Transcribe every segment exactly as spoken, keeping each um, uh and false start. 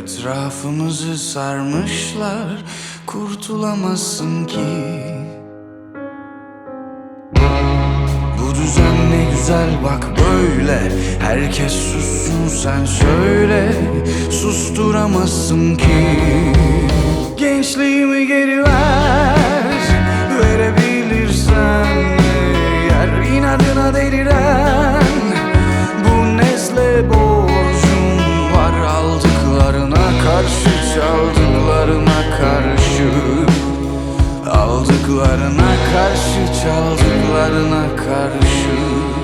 Etrafımızı sarmışlar, kurtulamazsın ki. Bu düzen ne güzel bak böyle, herkes sussun sen söyle, susturamazsın ki. Gençliğimi geri ver, verebilirsen eğer, inadına deliren bu nesle borcum var. Aldıklarına karşı, çaldıklarına karşı, aldıklarına karşı, çaldıklarına karşı.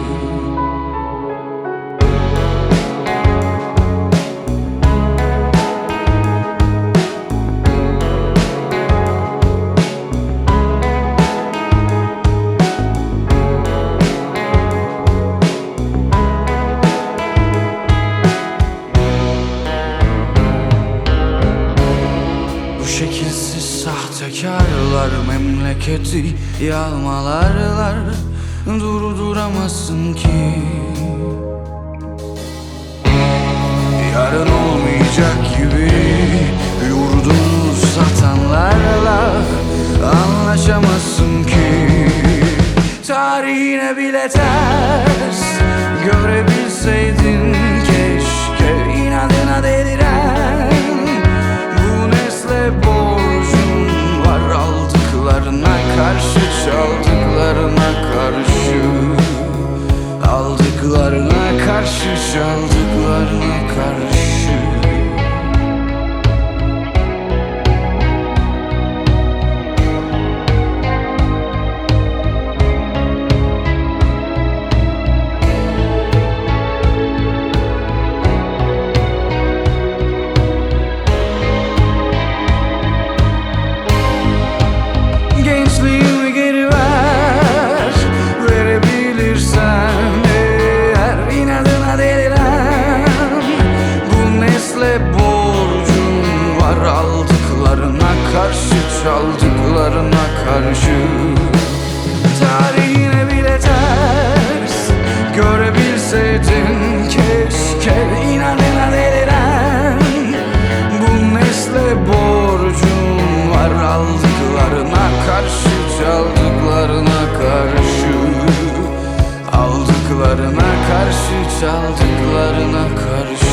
Şekilsiz sahtekarlar memleketi yağmalarlar, durduramazsın ki. Yarın olmayacak gibi yurdunu satanlarla anlaşamazsın ki. Tarihine bile ters görebilseydin keşke, inadına deliren bu nesle borcum var. Aldıklarına karşı, çaldıklarına karşı, aldıklarına karşı, çaldıklarına karşı. Gençliğimi geri ver, verebilirsen eğer, inadına deliren bu nesle borcum var. Aldıklarına karşı, çaldıklarına karşı. Tarihine bile ters görebilseydin keşke, inadına deliren bu nesle borcum var. Aldıklarına karşı, çaldıklarına karşı, aldıklarına karşı, çaldıklarına karşı.